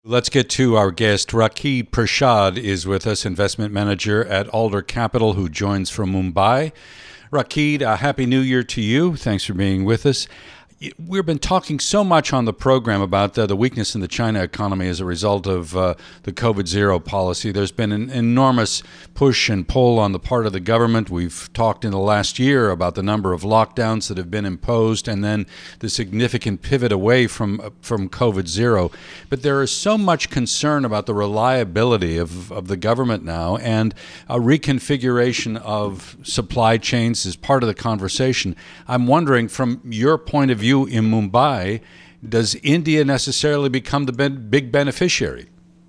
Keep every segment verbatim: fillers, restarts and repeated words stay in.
Let's get to our guest. Rakib Prashad is with us, investment manager at Alder Capital, who joins from Mumbai. Rakib, a happy new year to you. Thanks for being with us. We've been talking so much on the program about uh, the weakness in the China economy as a result of uh, the COVID zero policy. There's been an enormous push and pull on the part of the government. We've talked in the last year about the number of lockdowns that have been imposed and then the significant pivot away from uh, from COVID zero. But there is so much concern about the reliability of, of the government now, and a reconfiguration of supply chains is part of the conversation. I'm wondering, from your point of view, in Mumbai, does India necessarily become the big beneficiary?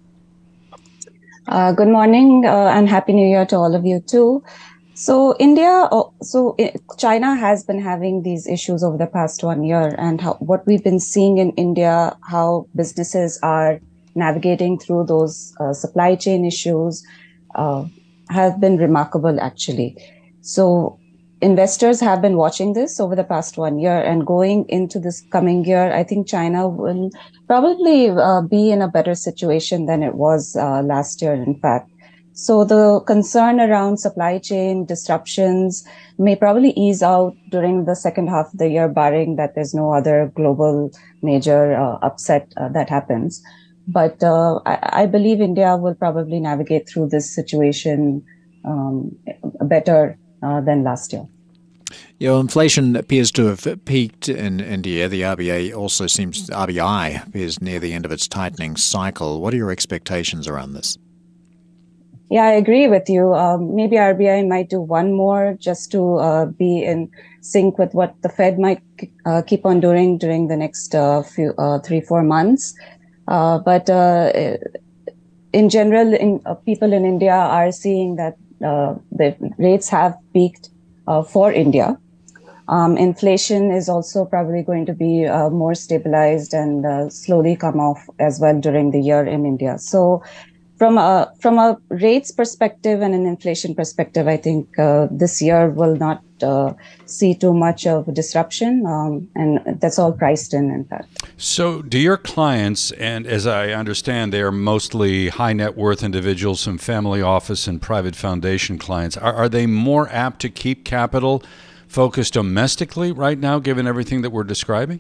Uh, good morning uh, and Happy New Year to all of you too. So India, so China has been having these issues over the past one year, and how, what we've been seeing in India, how businesses are navigating through those uh, supply chain issues uh, have been remarkable actually. So investors have been watching this over the past one year, and going into this coming year, I think China will probably uh, be in a better situation than it was uh, last year, in fact. So the concern around supply chain disruptions may probably ease out during the second half of the year, barring that there's no other global major uh, upset uh, that happens. But uh, I, I believe India will probably navigate through this situation um, better Uh, than last year. Yeah, well, inflation appears to have peaked in India. The R B A also seems, R B I appears near the end of its tightening cycle. What are your expectations around this? Yeah, I agree with you. Um, maybe R B I might do one more just to uh, be in sync with what the Fed might uh, keep on doing during the next uh, few uh, three, four months. Uh, but uh, in general, in, uh, people in India are seeing that Uh, the rates have peaked uh, for India. Um, inflation is also probably going to be uh, more stabilized and uh, slowly come off as well during the year in India. So from a, from a rates perspective and an inflation perspective, I think uh, this year will not uh, see too much of a disruption, um, and that's all priced in, in fact. So do your clients, and as I understand, they are mostly high net worth individuals, some family office and private foundation clients, are, are they more apt to keep capital focused domestically right now, given everything that we're describing?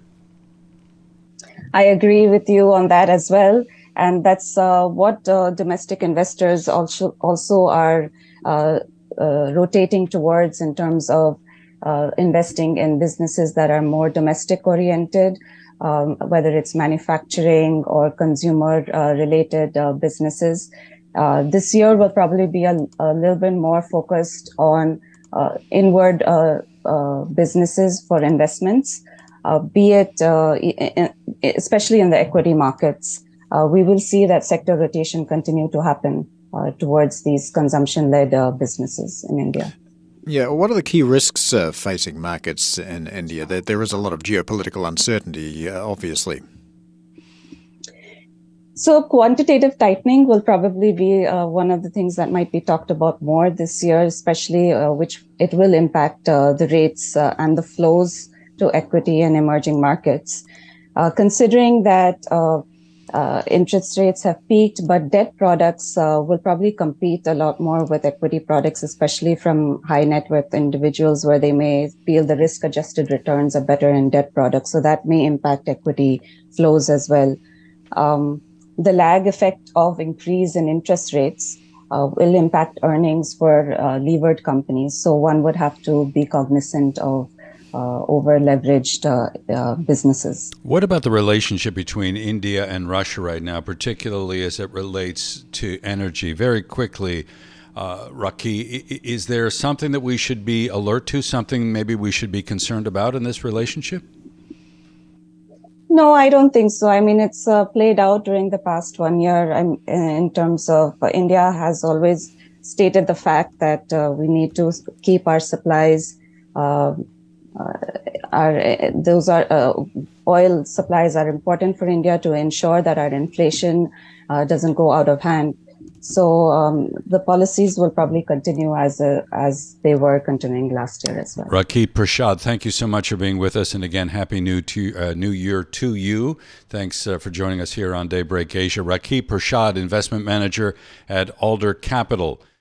I agree with you on that as well. And that's uh, what uh, domestic investors also also are uh, uh, rotating towards in terms of uh, investing in businesses that are more domestic oriented, um, whether it's manufacturing or consumer uh, related uh, businesses. Uh, this year will probably be a, a little bit more focused on uh, inward uh, uh, businesses for investments, uh, be it uh, in, especially in the equity markets. Uh, we will see that sector rotation continue to happen uh, towards these consumption-led uh, businesses in India. Yeah, what are the key risks uh, facing markets in India? There, there is a lot of geopolitical uncertainty, uh, obviously. So quantitative tightening will probably be uh, one of the things that might be talked about more this year, especially uh, which it will impact uh, the rates uh, and the flows to equity and emerging markets. Uh, considering that uh, Uh, interest rates have peaked, but debt products uh, will probably compete a lot more with equity products, especially from high net worth individuals, where they may feel the risk adjusted returns are better in debt products. So that may impact equity flows as well. Um, the lag effect of increase in interest rates uh, will impact earnings for uh, levered companies. So one would have to be cognizant of Uh, over-leveraged uh, uh, businesses. What about the relationship between India and Russia right now, particularly as it relates to energy? Very quickly, uh, Rakib, is there something that we should be alert to, something maybe we should be concerned about in this relationship? No, I don't think so. I mean, it's uh, played out during the past one year I'm, in terms of uh, India has always stated the fact that uh, we need to keep our supplies uh, Uh, are those are uh, oil supplies are important for India to ensure that our inflation uh, doesn't go out of hand. So um, the policies will probably continue as a, as they were continuing last year as well. Rakib Prashad, thank you so much for being with us. And again, Happy New, to, uh, New Year to you. Thanks uh, for joining us here on Daybreak Asia. Rakib Prashad, Investment Manager at Alder Capital.